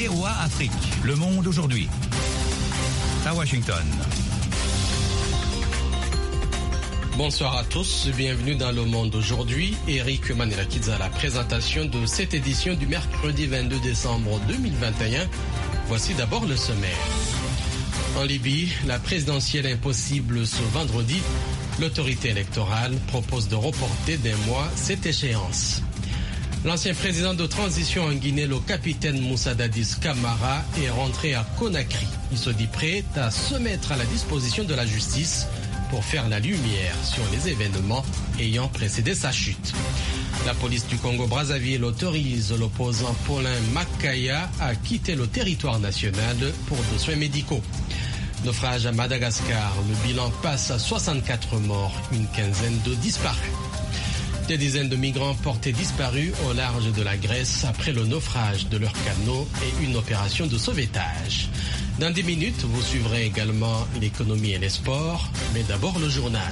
VOA Afrique. Le monde aujourd'hui. À Washington. Bonsoir à tous, bienvenue dans Le Monde aujourd'hui. Eric Manelakidza à la présentation de cette édition du mercredi 22 décembre 2021. Voici d'abord le sommaire. En Libye, la présidentielle impossible ce vendredi. L'autorité électorale propose de reporter d'un mois cette échéance. L'ancien président de transition en Guinée, le capitaine Moussa Dadis Camara, est rentré à Conakry. Il se dit prêt à se mettre à la disposition de la justice pour faire la lumière sur les événements ayant précédé sa chute. La police du Congo-Brazzaville autorise l'opposant Paulin Makaya à quitter le territoire national pour des soins médicaux. Naufrage à Madagascar, le bilan passe à 64 morts, une quinzaine de disparus. Des dizaines de migrants portés disparus au large de la Grèce après le naufrage de leur canot et une opération de sauvetage. Dans 10 minutes, vous suivrez également l'économie et les sports, mais d'abord le journal.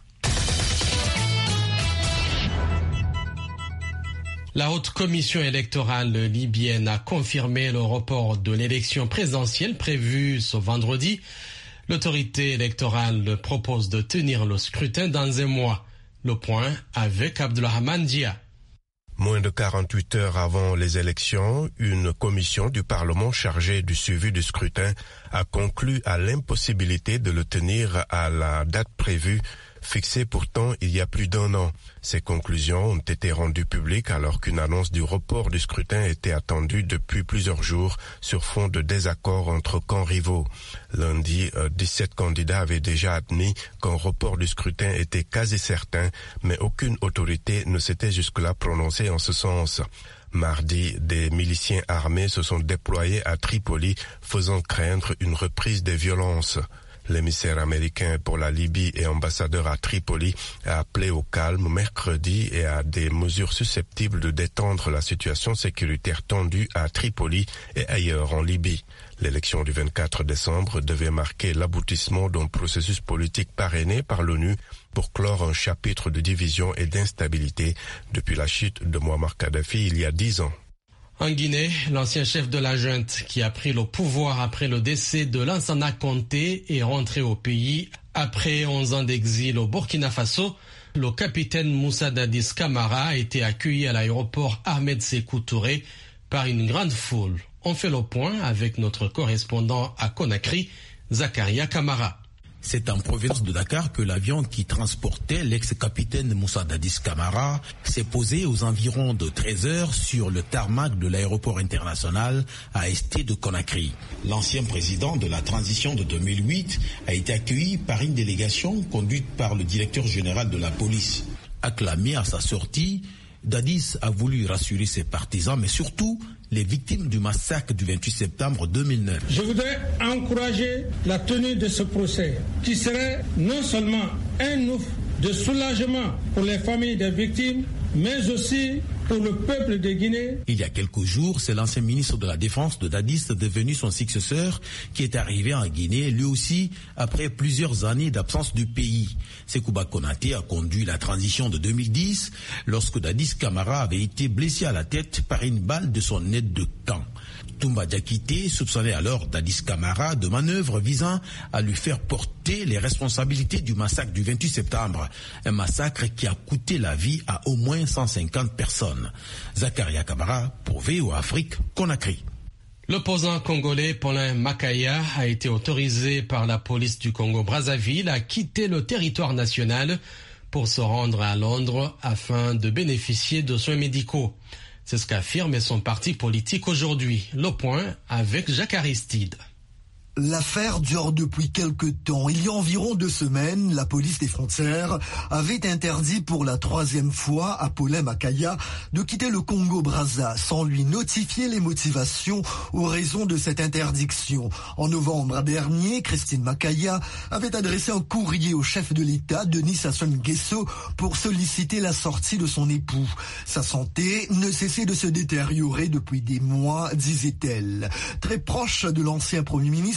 La haute commission électorale libyenne a confirmé le report de l'élection présidentielle prévue ce vendredi. L'autorité électorale propose de tenir le scrutin dans un mois. Le point avec Abdelrahman Dia. Moins de 48 heures avant les élections, une commission du Parlement chargée du suivi du scrutin a conclu à l'impossibilité de le tenir à la date prévue, fixée pourtant il y a plus d'un an. Ces conclusions ont été rendues publiques alors qu'une annonce du report du scrutin était attendue depuis plusieurs jours sur fond de désaccords entre camps rivaux. Lundi, 17 candidats avaient déjà admis qu'un report du scrutin était quasi certain, mais aucune autorité ne s'était jusque-là prononcée en ce sens. Mardi, des miliciens armés se sont déployés à Tripoli, faisant craindre une reprise des violences. L'émissaire américain pour la Libye et ambassadeur à Tripoli a appelé au calme mercredi et à des mesures susceptibles de détendre la situation sécuritaire tendue à Tripoli et ailleurs en Libye. L'élection du 24 décembre devait marquer l'aboutissement d'un processus politique parrainé par l'ONU pour clore un chapitre de division et d'instabilité depuis la chute de Mouammar Kadhafi il y a 10 ans. En Guinée, l'ancien chef de la junte qui a pris le pouvoir après le décès de Lansana Conté est rentré au pays après 11 ans d'exil au Burkina Faso. Le capitaine Moussa Dadis Camara a été accueilli à l'aéroport Ahmed Sékou Touré par une grande foule. On fait le point avec notre correspondant à Conakry, Zakaria Camara. C'est en provenance de Dakar que l'avion qui transportait l'ex-capitaine Moussa Dadis Camara s'est posé aux environs de 13 heures sur le tarmac de l'aéroport international AST de Conakry. L'ancien président de la transition de 2008 a été accueilli par une délégation conduite par le directeur général de la police. Acclamé à sa sortie, Dadis a voulu rassurer ses partisans, mais surtout les victimes du massacre du 28 septembre 2009. Je voudrais encourager la tenue de ce procès, qui serait non seulement un ouf de soulagement pour les familles des victimes, mais aussi pour le peuple de Guinée. Il y a quelques jours, c'est l'ancien ministre de la Défense de Dadis, devenu son successeur, qui est arrivé en Guinée, lui aussi, après plusieurs années d'absence du pays. Sekouba Konaté a conduit la transition de 2010, lorsque Dadis Camara avait été blessé à la tête par une balle de son aide de camp. Toumba Diakité soupçonnait alors Dadis Camara de manœuvres visant à lui faire porter les responsabilités du massacre du 28 septembre. Un massacre qui a coûté la vie à au moins 150 personnes. Zakaria Camara pour VOA Afrique, Conakry. L'opposant congolais Paulin Makaya a été autorisé par la police du Congo-Brazzaville à quitter le territoire national pour se rendre à Londres afin de bénéficier de soins médicaux. C'est ce qu'affirme son parti politique aujourd'hui. Le point avec Jacques Aristide. L'affaire dure depuis quelque temps. Il y a environ 2 semaines, la police des frontières avait interdit pour la 3e fois à Paulin Makaya de quitter le Congo-Brazza sans lui notifier les motivations ou raisons de cette interdiction. En novembre dernier, Christine Makaya avait adressé un courrier au chef de l'État, Denis Sassou Nguesso, pour solliciter la sortie de son époux. Sa santé ne cessait de se détériorer depuis des mois, disait-elle. Très proche de l'ancien Premier ministre,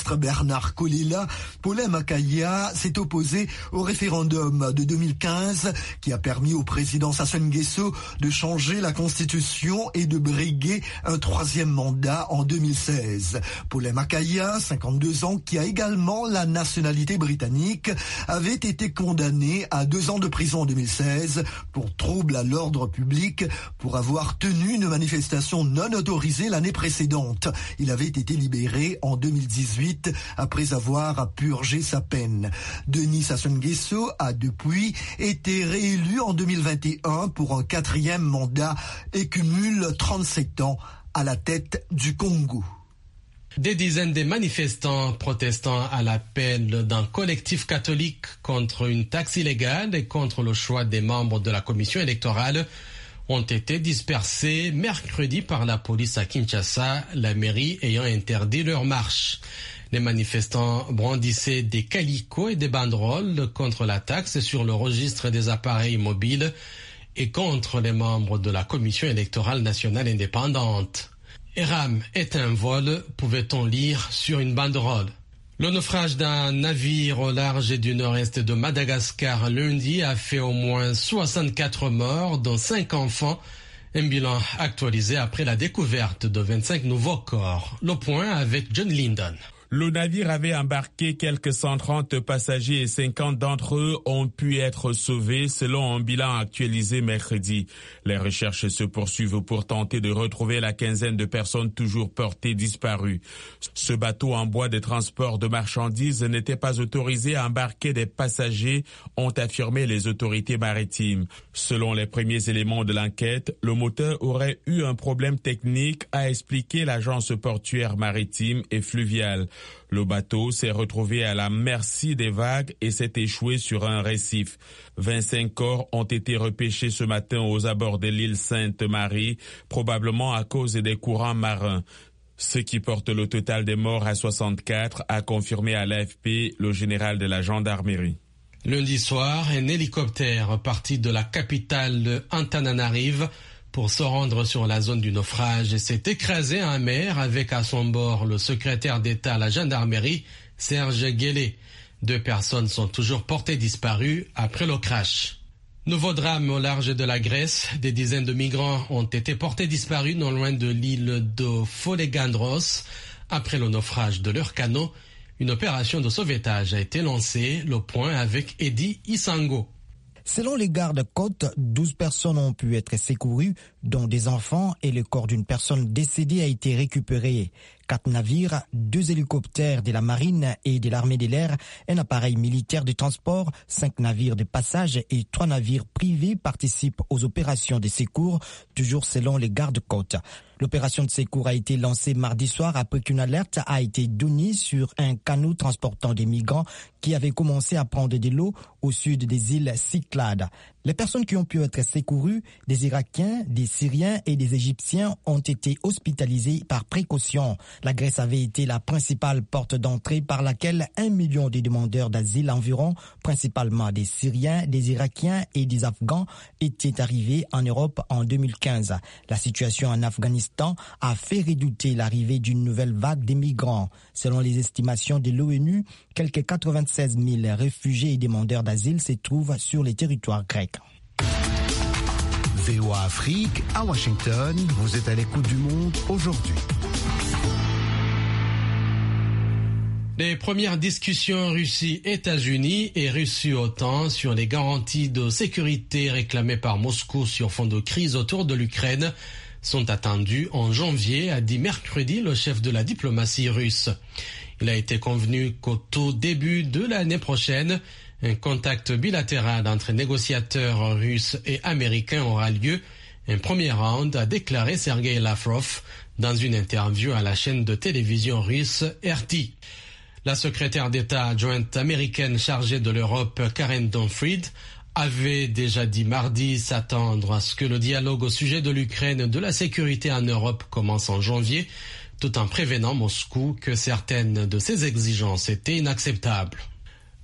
ministre Bernard Kolela, Paulin Makaya s'est opposé au référendum de 2015 qui a permis au président Sassou Nguesso de changer la constitution et de briguer un troisième mandat en 2016. Paulin Makaya, 52 ans, qui a également la nationalité britannique, avait été condamné à 2 ans de prison en 2016 pour trouble à l'ordre public pour avoir tenu une manifestation non autorisée l'année précédente. Il avait été libéré en 2018 après avoir purgé sa peine. Denis Sassou Nguesso a depuis été réélu en 2021 pour un 4e mandat et cumule 37 ans à la tête du Congo. Des dizaines de manifestants protestant à l'appel d'un collectif catholique contre une taxe illégale et contre le choix des membres de la commission électorale ont été dispersés mercredi par la police à Kinshasa, la mairie ayant interdit leur marche. Les manifestants brandissaient des calicots et des banderoles contre la taxe sur le registre des appareils mobiles et contre les membres de la commission électorale nationale indépendante. Eram est un vol, pouvait-on lire sur une banderole. Le naufrage d'un navire au large du nord-est de Madagascar lundi a fait au moins 64 morts, dont 5 enfants. Un bilan actualisé après la découverte de 25 nouveaux corps. Le point avec John Linden. Le navire avait embarqué quelques 130 passagers et 50 d'entre eux ont pu être sauvés selon un bilan actualisé mercredi. Les recherches se poursuivent pour tenter de retrouver la quinzaine de personnes toujours portées disparues. Ce bateau en bois de transport de marchandises n'était pas autorisé à embarquer des passagers, ont affirmé les autorités maritimes. Selon les premiers éléments de l'enquête, le moteur aurait eu un problème technique, a expliqué l'agence portuaire maritime et fluviale. Le bateau s'est retrouvé à la merci des vagues et s'est échoué sur un récif. 25 corps ont été repêchés ce matin aux abords de l'île Sainte-Marie, probablement à cause des courants marins. Ce qui porte le total des morts à 64, a confirmé à l'AFP le général de la gendarmerie. Lundi soir, un hélicoptère parti de la capitale Antananarive pour se rendre sur la zone du naufrage s'est écrasé en mer avec à son bord le secrétaire d'État à la gendarmerie, Serge Guélé. 2 personnes sont toujours portées disparues après le crash. Nouveau drame au large de la Grèce. Des dizaines de migrants ont été portés disparus non loin de l'île de Folegandros. Après le naufrage de leur canot, une opération de sauvetage a été lancée. Le point avec Eddie Isango. Selon les gardes-côtes, 12 personnes ont pu être secourues, dont des enfants, et le corps d'une personne décédée a été récupéré. 4 navires, 2 hélicoptères de la marine et de l'armée de l'air, un appareil militaire de transport, 5 navires de passage et 3 navires privés participent aux opérations de secours, toujours selon les gardes-côtes. L'opération de secours a été lancée mardi soir après qu'une alerte a été donnée sur un canot transportant des migrants qui avait commencé à prendre de l'eau au sud des îles Cyclades. Les personnes qui ont pu être secourues, des Irakiens, des Syriens et des Égyptiens, ont été hospitalisées par précaution. La Grèce avait été la principale porte d'entrée par laquelle 1 million de demandeurs d'asile environ, principalement des Syriens, des Irakiens et des Afghans, étaient arrivés en Europe en 2015. La situation en Afghanistan a fait redouter l'arrivée d'une nouvelle vague de migrants. Selon les estimations de l'ONU, quelques 96 000 réfugiés et demandeurs d'asile se trouvent sur les territoires grecs. VOA Afrique, à Washington, vous êtes à l'écoute du monde aujourd'hui. Les premières discussions Russie-États-Unis et Russie-OTAN sur les garanties de sécurité réclamées par Moscou sur fond de crise autour de l'Ukraine sont attendues en janvier, a dit mercredi le chef de la diplomatie russe. Il a été convenu qu'au tout début de l'année prochaine, un contact bilatéral entre négociateurs russes et américains aura lieu. Un premier round, a déclaré Sergei Lavrov dans une interview à la chaîne de télévision russe RT. La secrétaire d'État adjointe américaine chargée de l'Europe, Karen Donfried, avait déjà dit mardi s'attendre à ce que le dialogue au sujet de l'Ukraine et de la sécurité en Europe commence en janvier, tout en prévenant Moscou que certaines de ses exigences étaient inacceptables.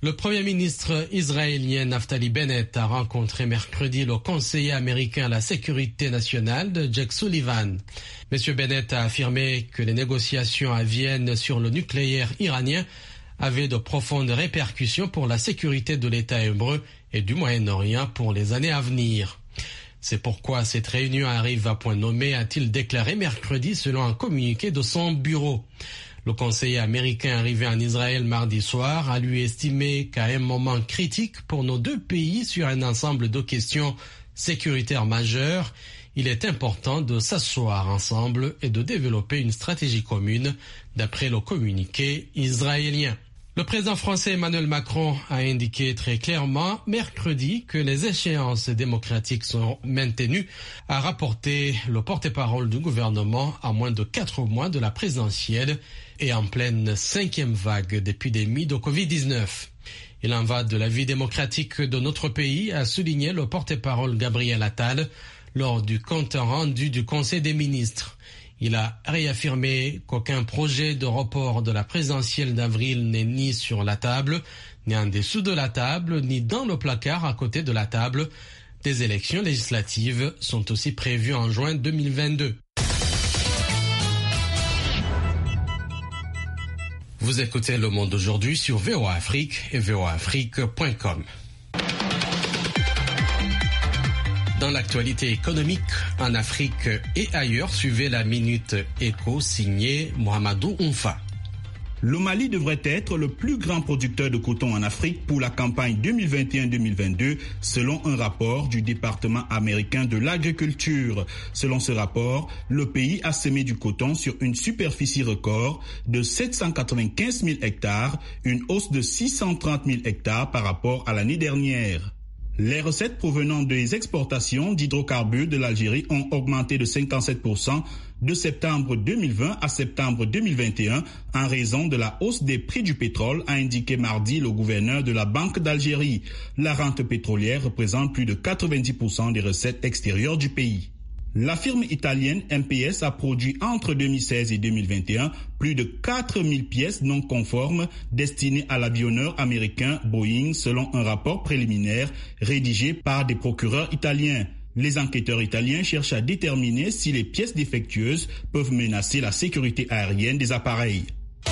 Le Premier ministre israélien Naftali Bennett a rencontré mercredi le conseiller américain à la sécurité nationale de Jake Sullivan. M. Bennett a affirmé que les négociations à Vienne sur le nucléaire iranien avaient de profondes répercussions pour la sécurité de l'État hébreu et du Moyen-Orient pour les années à venir. C'est pourquoi cette réunion arrive à point nommé, a-t-il déclaré mercredi selon un communiqué de son bureau. Le conseiller américain arrivé en Israël mardi soir a lui estimé qu'à un moment critique pour nos deux pays sur un ensemble de questions sécuritaires majeures, il est important de s'asseoir ensemble et de développer une stratégie commune, d'après le communiqué israélien. Le président français Emmanuel Macron a indiqué très clairement mercredi que les échéances démocratiques sont maintenues, a rapporté le porte-parole du gouvernement à moins de 4 mois de la présidentielle et en pleine 5e vague d'épidémie de Covid-19. Il en va de la vie démocratique de notre pays, a souligné le porte-parole Gabriel Attal lors du compte rendu du Conseil des ministres. Il a réaffirmé qu'aucun projet de report de la présidentielle d'avril n'est ni sur la table, ni en dessous de la table, ni dans le placard à côté de la table. Des élections législatives sont aussi prévues en juin 2022. Vous écoutez Le Monde aujourd'hui sur VOA Afrique et voaafrique.com. Dans l'actualité économique, en Afrique et ailleurs, suivez la Minute Éco signée Mohamedou Oumfa. Le Mali devrait être le plus grand producteur de coton en Afrique pour la campagne 2021-2022, selon un rapport du département américain de l'agriculture. Selon ce rapport, le pays a semé du coton sur une superficie record de 795 000 hectares, une hausse de 630 000 hectares par rapport à l'année dernière. Les recettes provenant des exportations d'hydrocarbures de l'Algérie ont augmenté de 57% de septembre 2020 à septembre 2021 en raison de la hausse des prix du pétrole, a indiqué mardi le gouverneur de la Banque d'Algérie. La rente pétrolière représente plus de 90% des recettes extérieures du pays. La firme italienne MPS a produit entre 2016 et 2021 plus de 4000 pièces non conformes destinées à l'avionneur américain Boeing, selon un rapport préliminaire rédigé par des procureurs italiens. Les enquêteurs italiens cherchent à déterminer si les pièces défectueuses peuvent menacer la sécurité aérienne des appareils.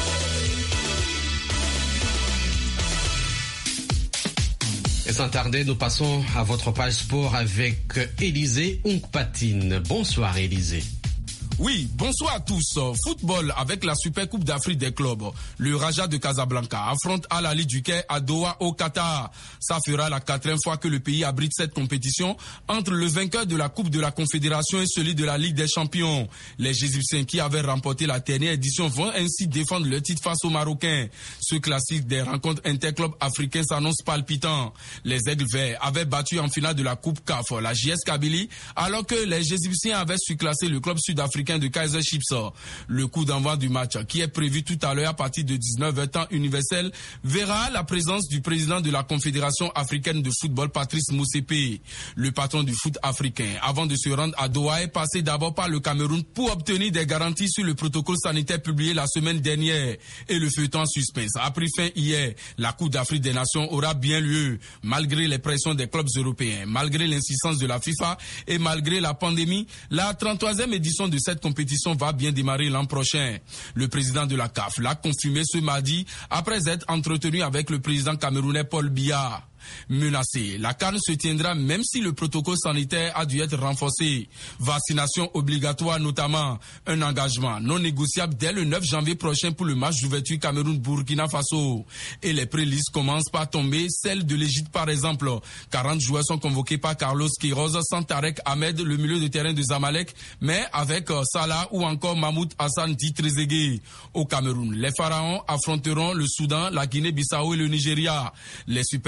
Et sans tarder, nous passons à votre page sport avec Élisée Onkpatine. Bonsoir Élisée. Oui, bonsoir à tous. Football avec la Super Coupe d'Afrique des clubs. Le Raja de Casablanca affronte Al Ahly du Caire à Doha au Qatar. Ça fera la 4e fois que le pays abrite cette compétition entre le vainqueur de la Coupe de la Confédération et celui de la Ligue des Champions. Les Égyptiens qui avaient remporté la dernière édition vont ainsi défendre le titre face aux Marocains. Ce classique des rencontres interclubs africains s'annonce palpitant. Les Aigles Verts avaient battu en finale de la Coupe CAF la JS Kabylie, alors que les Égyptiens avaient surclassé le club sud-africain de Kaizer Chiefs. Le coup d'envoi du match, qui est prévu tout à l'heure à partir de 19h temps universel, verra la présence du président de la Confédération africaine de football, Patrice Motsepe. Le patron du foot africain, avant de se rendre à Doha, est passé d'abord par le Cameroun pour obtenir des garanties sur le protocole sanitaire publié la semaine dernière. Et le feuilleton suspense a pris fin hier. La Coupe d'Afrique des Nations aura bien lieu, malgré les pressions des clubs européens, malgré l'insistance de la FIFA et malgré la pandémie. La 33e édition de cette compétition va bien démarrer l'an prochain. Le président de la CAF l'a confirmé ce mardi après être entretenu avec le président camerounais Paul Biya. Menacé, la CAN se tiendra même si le protocole sanitaire a dû être renforcé. Vaccination obligatoire notamment, un engagement non négociable dès le 9 janvier prochain pour le match d'ouverture Cameroun-Burkina Faso. Et les prélistes commencent par tomber, celle de l'Égypte par exemple. 40 joueurs sont convoqués par Carlos Queiroz sans Tarek Ahmed, le milieu de terrain de Zamalek, mais avec Salah ou encore Mahmoud Hassan dit Trezeguet. Au Cameroun, les Pharaons affronteront le Soudan, la Guinée-Bissau et le Nigeria. Les Super Eagles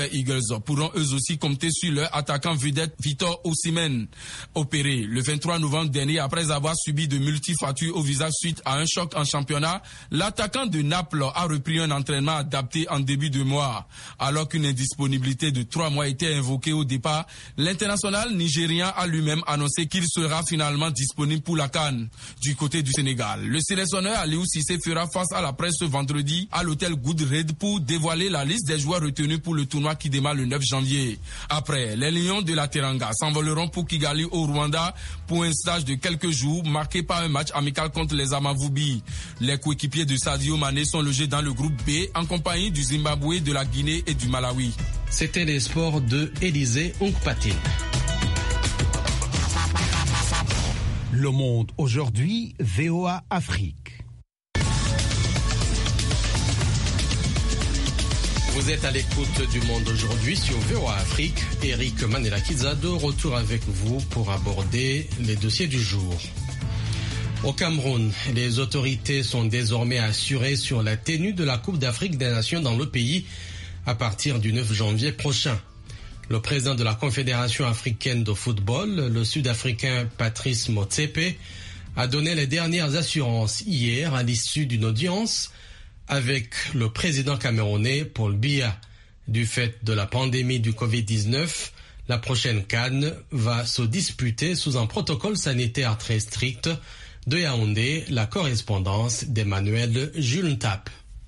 Spurs pourront eux aussi compter sur leur attaquant vedette Victor Osimhen. Opéré le 23 novembre dernier après avoir subi de multifractures au visage suite à un choc en championnat, l'attaquant de Naples a repris un entraînement adapté en début de mois. Alors qu'une indisponibilité de 3 mois était invoquée au départ, l'international nigérien a lui-même annoncé qu'il sera finalement disponible pour la CAN. Du côté du Sénégal, le sélectionneur Aliou Cissé fera face à la presse ce vendredi à l'hôtel Goodred pour dévoiler la liste des joueurs retenus pour le tournoi qui démarre le 9 janvier. Après, les Lions de la Teranga s'envoleront pour Kigali au Rwanda pour un stage de quelques jours marqué par un match amical contre les Amavubi. Les coéquipiers de Sadio Mané sont logés dans le groupe B en compagnie du Zimbabwe, de la Guinée et du Malawi. C'était les sports de Élisée Onkpatine. Le Monde aujourd'hui, VOA Afrique. Vous êtes à l'écoute du Monde aujourd'hui sur VOA Afrique. Eric Manela-Kiza de retour avec vous pour aborder les dossiers du jour. Au Cameroun, les autorités sont désormais assurées sur la tenue de la Coupe d'Afrique des Nations dans le pays à partir du 9 janvier prochain. Le président de la Confédération africaine de football, le Sud-Africain Patrice Motsepe, a donné les dernières assurances hier à l'issue d'une audience avec le président camerounais Paul Biya. Du fait de la pandémie du Covid-19, la prochaine CAN va se disputer sous un protocole sanitaire très strict. De Yaoundé, la correspondance d'Emmanuel Jules-Ntap.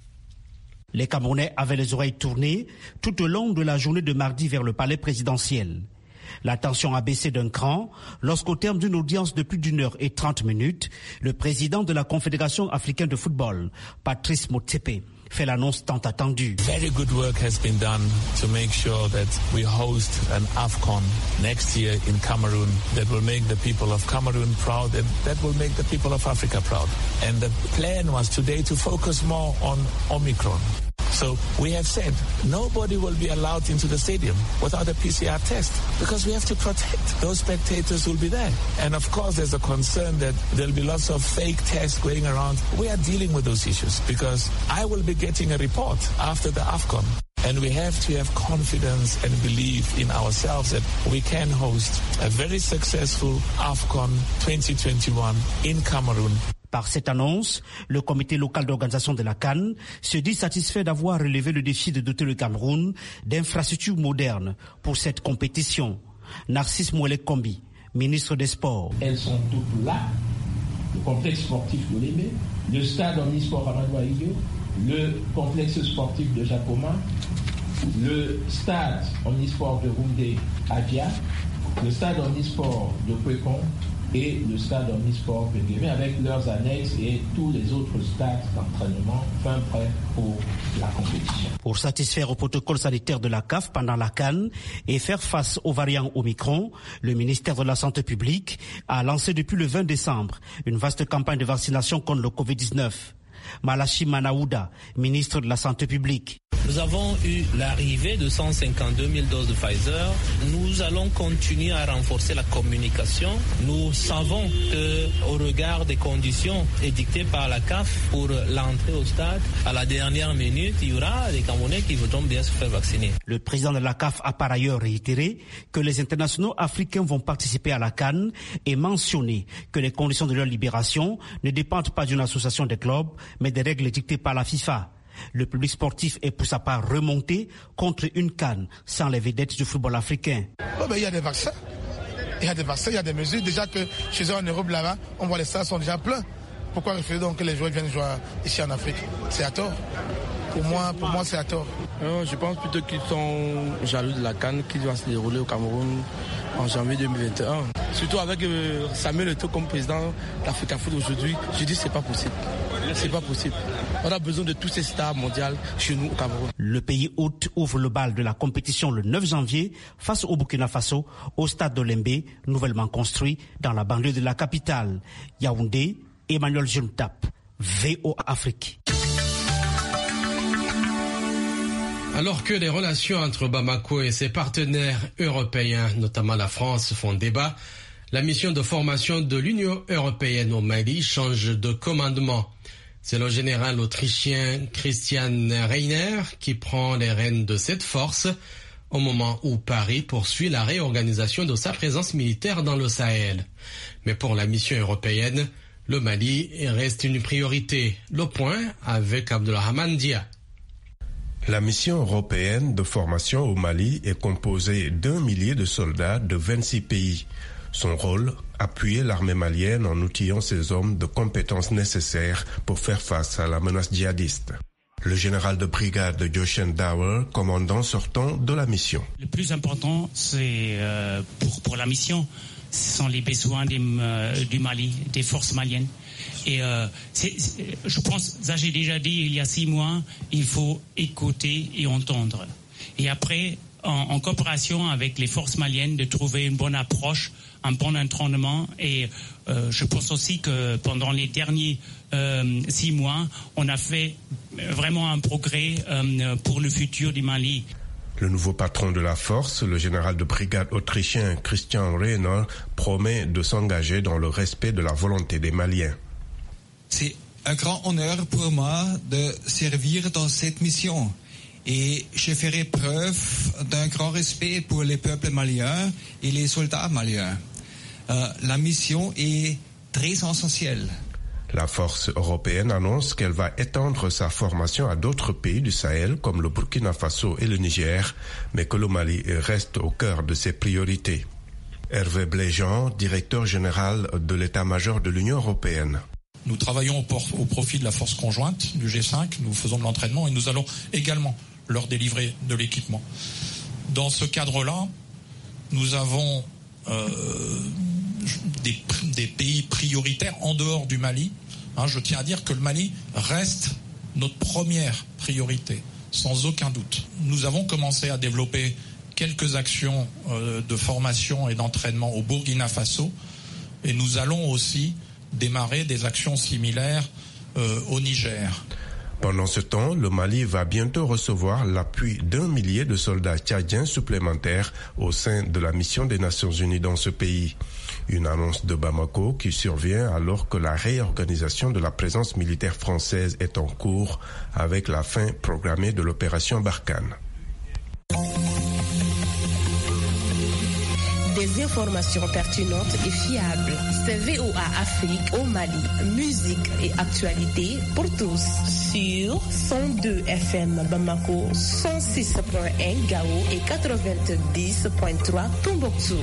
Les Camerounais avaient les oreilles tournées tout au long de la journée de mardi vers le palais présidentiel. La tension a baissé d'un cran lorsqu'au terme d'une audience de plus d'1h30, le président de la Confédération africaine de football, Patrice Motsepe, fait l'annonce tant attendue. Very good work has been done to make sure that we host an AFCON next year in Cameroon that will make the people of Cameroon proud and that will make the people of Africa proud. And the plan was today to focus more on Omicron. So we have said nobody will be allowed into the stadium without a PCR test because we have to protect those spectators who will be there. And of course there's a concern that there'll be lots of fake tests going around. We are dealing with those issues because I will be getting a report after the AFCON. And we have to have confidence and believe in ourselves that we can host a very successful AFCON 2021 in Cameroon. Par cette annonce, le comité local d'organisation de la CAN se dit satisfait d'avoir relevé le défi de doter le Cameroun d'infrastructures modernes pour cette compétition. Narcisse Mouelek Kombi, ministre des Sports. Elles sont toutes là. Le complexe sportif de Lébé, le stade omnisport Amadou Ahidjo, le complexe sportif de Japoma, le stade omnisport de Roundé Adia, le stade omnisport de Kwekon et le stade omnisport de Guémé avec leurs annexes et tous les autres stades d'entraînement fin prêts pour la compétition. Pour satisfaire au protocole sanitaire de la CAF pendant la CAN et faire face aux variants Omicron, le ministère de la Santé publique a lancé depuis le 20 décembre une vaste campagne de vaccination contre le Covid-19. Malachi Manaouda, ministre de la Santé publique. Nous avons eu l'arrivée de 152 000 doses de Pfizer. Nous allons continuer à renforcer la communication. Nous savons qu'au regard des conditions édictées par la CAF pour l'entrée au stade, à la dernière minute, il y aura des Camerounais qui voudront bien se faire vacciner. Le président de la CAF a par ailleurs réitéré que les internationaux africains vont participer à la CAN et mentionné que les conditions de leur libération ne dépendent pas d'une association des clubs, mais des règles dictées par la FIFA. Le public sportif est pour sa part remonté contre une CAN sans les vedettes du football africain. Il y a des vaccins, il y a des mesures. Déjà que chez eux en Europe là-bas, on voit les stades sont déjà pleins. Pourquoi refuser donc que les joueurs viennent jouer ici en Afrique? C'est à tort. Pour moi, c'est à tort. Je pense plutôt qu'ils sont jaloux de la CAN qui va se dérouler au Cameroun en janvier 2021. Surtout avec Samuel Eto'o comme président d'Africa Foot aujourd'hui, je dis c'est pas possible. C'est pas possible. On a besoin de tous ces stars mondiales chez nous au Cameroun. Le pays hôte ouvre le bal de la compétition le 9 janvier face au Burkina Faso au stade d'Olembe, nouvellement construit dans la banlieue de la capitale. Yaoundé, Emmanuel Jules-Ntap, VOA Afrique. Alors que les relations entre Bamako et ses partenaires européens, notamment la France, font débat, la mission de formation de l'Union européenne au Mali change de commandement. C'est le général autrichien Christian Reiner qui prend les rênes de cette force. au moment où Paris poursuit la réorganisation de sa présence militaire dans le Sahel. Mais pour la mission européenne, le Mali reste une priorité. Le point avec Abdelrahman Dia. La mission européenne de formation au Mali est composée d'1 millier de soldats de 26 pays. Son rôle, appuyer l'armée malienne en outillant ses hommes de compétences nécessaires pour faire face à la menace djihadiste. Le général de brigade Joshen Dower, commandant sortant de la mission. Le plus important, c'est pour la mission, ce sont les besoins du Mali, des forces maliennes. Et je pense, ça j'ai déjà dit il y a 6 mois, il faut écouter et entendre. Et après, en coopération avec les forces maliennes, de trouver une bonne approche, un bon entraînement. Et je pense aussi que pendant les derniers 6 mois, on a fait vraiment un progrès pour le futur du Mali. Le nouveau patron de la force, le général de brigade autrichien Christian Rehner, promet de s'engager dans le respect de la volonté des Maliens. C'est un grand honneur pour moi de servir dans cette mission et je ferai preuve d'un grand respect pour les peuples maliens et les soldats maliens. La mission est très essentielle. La force européenne annonce qu'elle va étendre sa formation à d'autres pays du Sahel comme le Burkina Faso et le Niger, mais que le Mali reste au cœur de ses priorités. Hervé Bléjean, directeur général de l'état-major de l'Union européenne. Nous travaillons au profit de la force conjointe du G5, nous faisons de l'entraînement et nous allons également leur délivrer de l'équipement. Dans ce cadre-là, nous avons des pays prioritaires en dehors du Mali. Je tiens à dire que le Mali reste notre première priorité, sans aucun doute. Nous avons commencé à développer quelques actions de formation et d'entraînement au Burkina Faso et nous allons aussi démarrer des actions similaires au Niger. Pendant ce temps, le Mali va bientôt recevoir l'appui d'1 millier de soldats tchadiens supplémentaires au sein de la mission des Nations Unies dans ce pays. Une annonce de Bamako qui survient alors que la réorganisation de la présence militaire française est en cours avec la fin programmée de l'opération Barkhane. Des informations pertinentes et fiables. C'est VOA Afrique au Mali. Musique et actualité pour tous. Sur 102 FM Bamako, 106.1 Gao et 90.3 Tombouctou.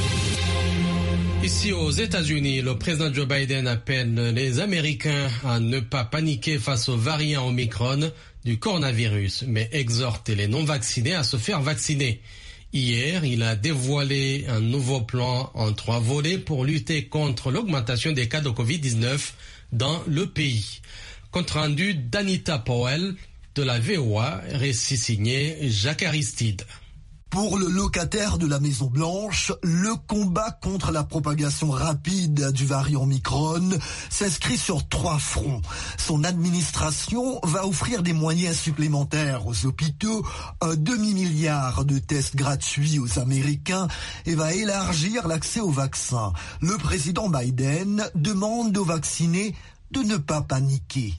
Ici aux États-Unis, le président Joe Biden appelle les Américains à ne pas paniquer face au variant Omicron du coronavirus, mais exhorte les non-vaccinés à se faire vacciner. Hier, il a dévoilé un nouveau plan en 3 volets pour lutter contre l'augmentation des cas de Covid-19 dans le pays. Compte rendu d'Anita Powell de la VOA, récit signé Jacques Aristide. Pour le locataire de la Maison Blanche, le combat contre la propagation rapide du variant Omicron s'inscrit sur 3 fronts. Son administration va offrir des moyens supplémentaires aux hôpitaux, un demi-milliard de tests gratuits aux Américains et va élargir l'accès aux vaccins. Le président Biden demande aux vaccinés de ne pas paniquer.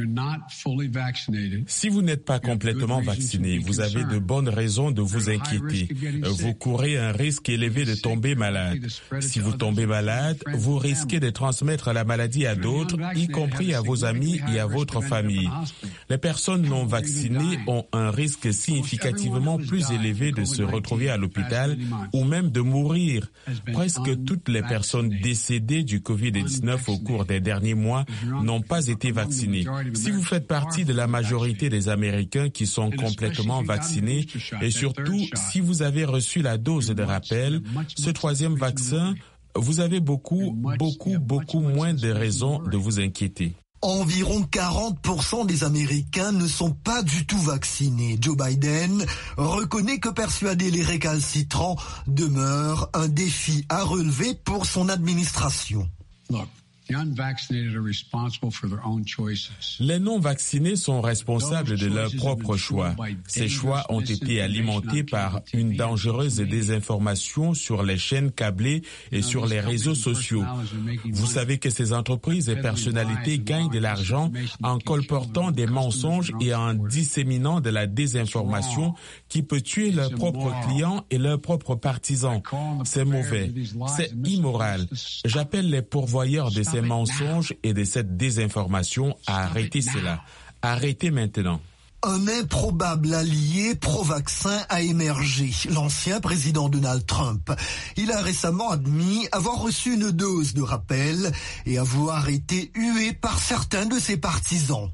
Si vous n'êtes pas complètement vacciné, vous avez de bonnes raisons de vous inquiéter. Vous courez un risque élevé de tomber malade. Si vous tombez malade, vous risquez de transmettre la maladie à d'autres, y compris à vos amis et à votre famille. Les personnes non vaccinées ont un risque significativement plus élevé de se retrouver à l'hôpital ou même de mourir. Presque toutes les personnes décédées du Covid-19 au cours des derniers mois n'ont pas été vaccinées. Si vous faites partie de la majorité des Américains qui sont complètement vaccinés et surtout si vous avez reçu la dose de rappel, ce 3e vaccin, vous avez beaucoup moins de raisons de vous inquiéter. Environ 40% des Américains ne sont pas du tout vaccinés. Joe Biden reconnaît que persuader les récalcitrants demeure un défi à relever pour son administration. Les non-vaccinés sont responsables de leurs propres choix. Ces choix ont été alimentés par une dangereuse désinformation sur les chaînes câblées et sur les réseaux sociaux. Vous savez que ces entreprises et personnalités gagnent de l'argent en colportant des mensonges et en disséminant de la désinformation qui peut tuer leurs propres clients et leurs propres partisans. C'est mauvais, c'est immoral. J'appelle les pourvoyeurs de ces mensonges et de cette désinformation à arrêter cela. Arrêtez maintenant. Un improbable allié pro-vaccin a émergé, l'ancien président Donald Trump. Il a récemment admis avoir reçu une dose de rappel et avoir été hué par certains de ses partisans.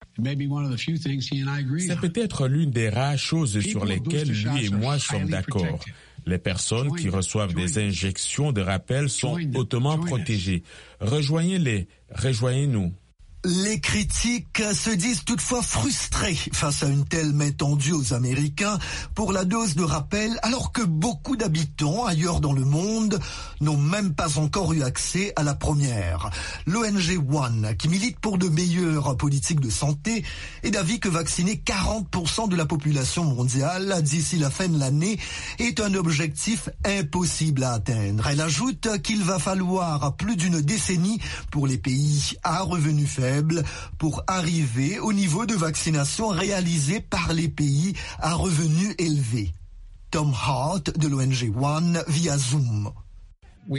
C'est peut-être l'une des rares choses sur lesquelles lui et moi sommes d'accord. Les personnes qui reçoivent des injections de rappel sont hautement protégées. Rejoignez-les, rejoignez-nous. Les critiques se disent toutefois frustrés face à une telle main tendue aux Américains pour la dose de rappel, alors que beaucoup d'habitants ailleurs dans le monde n'ont même pas encore eu accès à la première. L'ONG One, qui milite pour de meilleures politiques de santé, est d'avis que vacciner 40% de la population mondiale d'ici la fin de l'année est un objectif impossible à atteindre. Elle ajoute qu'il va falloir plus d'une décennie pour les pays à revenus faibles pour arriver au niveau de vaccination réalisé par les pays à revenus élevés. Tom Hart de l'ONG One via Zoom. Nous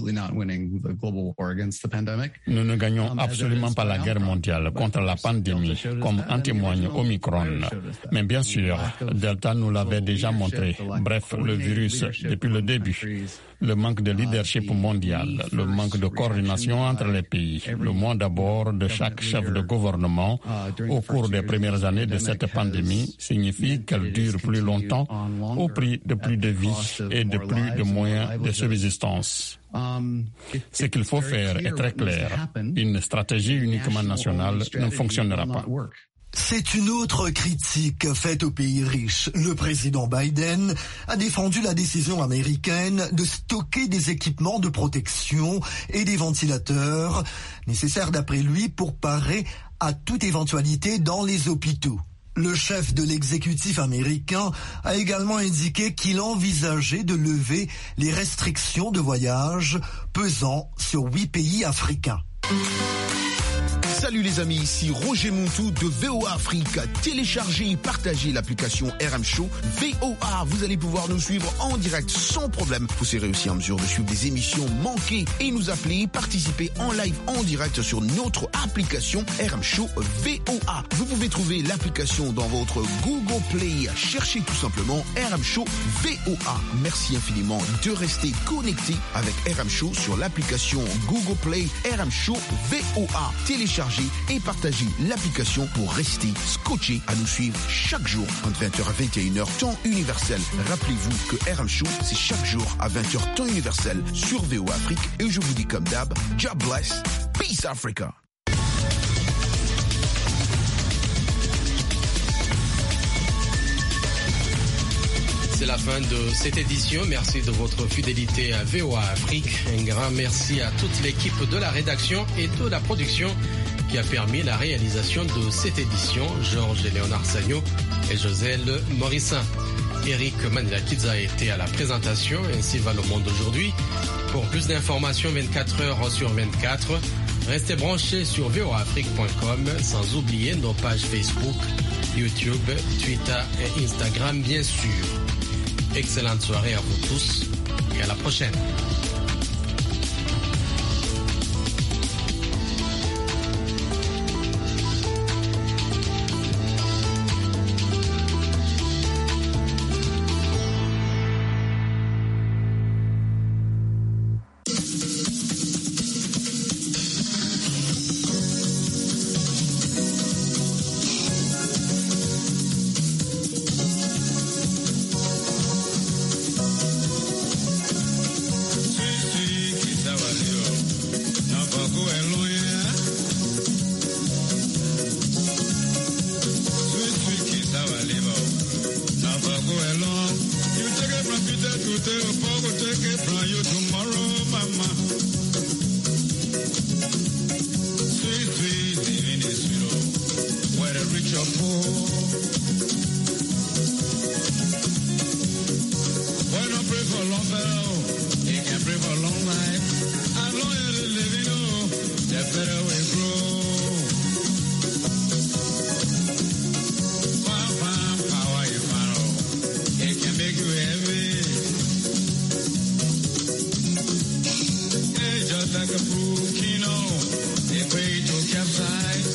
ne gagnons absolument pas la guerre mondiale contre la pandémie, comme en témoigne Omicron. Mais bien sûr, Delta nous l'avait déjà montré. Bref, le virus, depuis le début. Le manque de leadership mondial, le manque de coordination entre les pays, le moins d'abord de chaque chef de gouvernement au cours des premières années de cette pandémie signifie qu'elle dure plus longtemps au prix de plus de vies et de plus de moyens de subsistance. Ce qu'il faut faire est très clair. Une stratégie uniquement nationale ne fonctionnera pas. C'est une autre critique faite aux pays riches. Le président Biden a défendu la décision américaine de stocker des équipements de protection et des ventilateurs nécessaires d'après lui pour parer à toute éventualité dans les hôpitaux. Le chef de l'exécutif américain a également indiqué qu'il envisageait de lever les restrictions de voyage pesant sur 8 pays africains. Salut les amis, ici Roger Montou de VOA Afrique. Téléchargez et partagez l'application RM Show VOA. Vous allez pouvoir nous suivre en direct sans problème. Vous serez aussi en mesure de suivre des émissions manquées et nous appeler, participer en live en direct sur notre application RM Show VOA. Vous pouvez trouver l'application dans votre Google Play. Cherchez tout simplement RM Show VOA. Merci infiniment de rester connecté avec RM Show sur l'application Google Play RM Show VOA. Téléchargez et partagez l'application pour rester scotché à nous suivre chaque jour entre 20h à 21h temps universel. Rappelez-vous que RM Show, c'est chaque jour à 20h temps universel sur VOA Afrique. Et je vous dis comme d'hab, God bless, peace Africa. C'est la fin de cette édition. Merci de votre fidélité à VOA Afrique. Un grand merci à toute l'équipe de la rédaction et de la production qui a permis la réalisation de cette édition. Georges et Léonard Sagno et Joselle Morissin. Eric Manilakidze a été à la présentation. Ainsi va le monde aujourd'hui. Pour plus d'informations 24 heures sur 24, restez branchés sur voaafrique.com, sans oublier nos pages Facebook, YouTube, Twitter et Instagram bien sûr. Excellente soirée à vous tous et à la prochaine. whether rich or poor. Why not pray for long life? You can pray for long life. As long as you live, you know, the better we grow. Farm power, you follow. It can make you heavy. It's just like a volcano. They pray to capsize.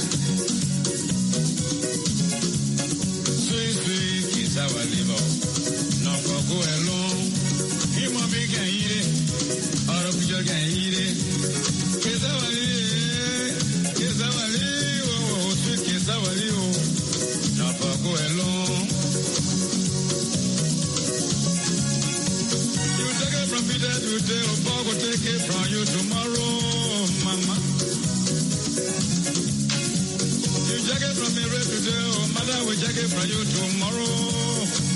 Sweet, sweet is our liver. No for go alone. Human being can eat it. Or a picture can eat it. Kiss our liver. Kiss our liver. Oh, sweet kiss our liver. No for go alone. You take it from Peter today. Or Paul will take it from you tomorrow, mama. You take it from me right today. Or mother will take it from you tomorrow.